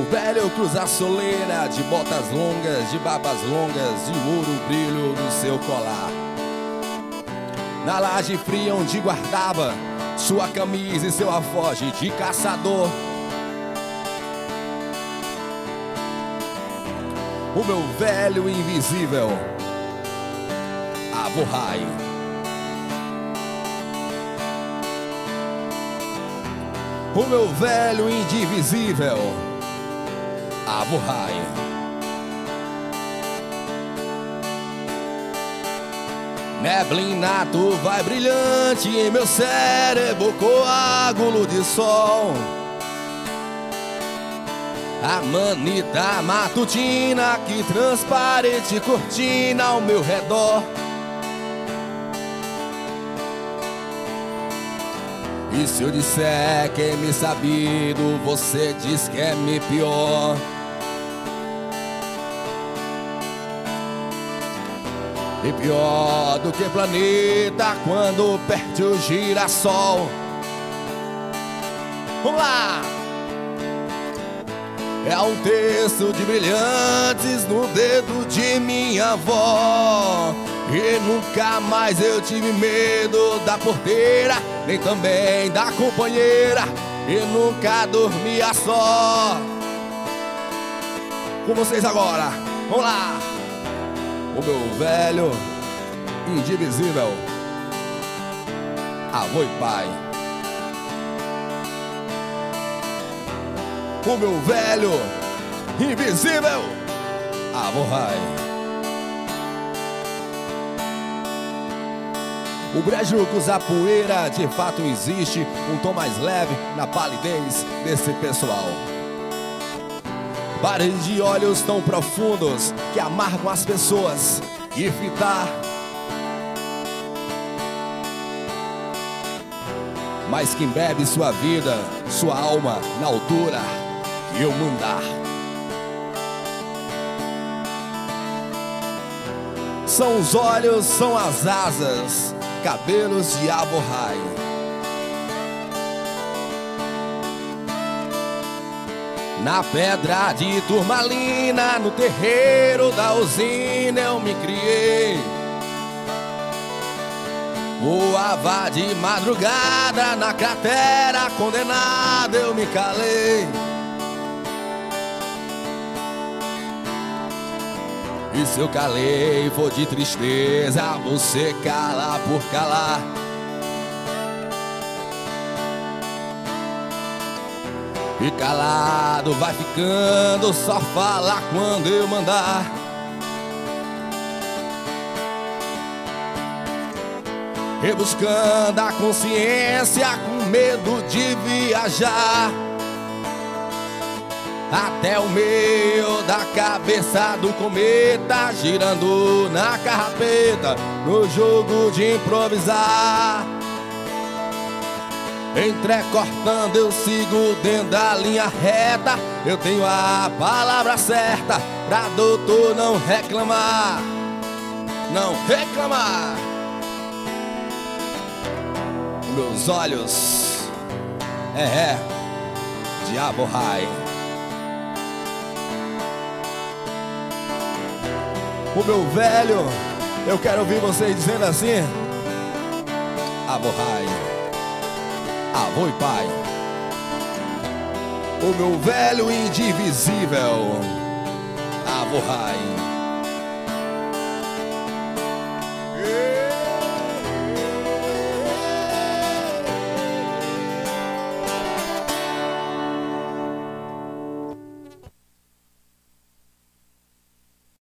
velho cruza a soleira, de botas longas, de barbas longas, de ouro brilho no seu colar. Na laje fria onde guardava sua camisa e seu alforje de caçador. O meu velho invisível, Avohai. O meu velho indivisível, Avohai. Neblinato vai brilhante em meu cérebro, coágulo de sol. A manita matutina que transparente cortina ao meu redor. E se eu disser que é me sabido, você diz que é me pior. E pior do que planeta quando perde o girassol. Vamos lá! É um texto de brilhantes no dedo de minha avó. E nunca mais eu tive medo da porteira, nem também da companheira. E nunca dormia só. Com vocês agora, vamos lá! O meu velho indivisível, avô e pai. O meu velho invisível, Avohai. O brejo cruza poeira, de fato existe um tom mais leve na palidez desse pessoal. Pares de olhos tão profundos que amargam as pessoas e fitar. Mas quem bebe sua vida, sua alma na altura que eu mandar. São os olhos, são as asas, cabelos de Avohai. Na pedra de turmalina, no terreiro da usina eu me criei. Voava de madrugada, na cratera condenada eu me calei. E se eu calei for de tristeza, você cala por calar. E calado vai ficando, só fala quando eu mandar. Rebuscando a consciência com medo de viajar até o meio da cabeça do cometa, girando na carrapeta, no jogo de improvisar. Entrecortando eu sigo dentro da linha reta. Eu tenho a palavra certa pra doutor não reclamar. Não reclamar. Meus olhos de Avohai. O meu velho, eu quero ouvir vocês dizendo assim: Avohai, avô e pai. O meu velho indivisível, Avohai.